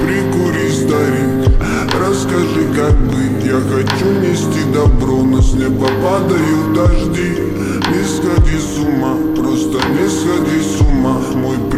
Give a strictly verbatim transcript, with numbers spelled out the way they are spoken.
прикури, старик. Расскажи, как быть, я хочу нести добро, но с неба падают дожди. Не сходи с ума, просто не сходи с ума, мой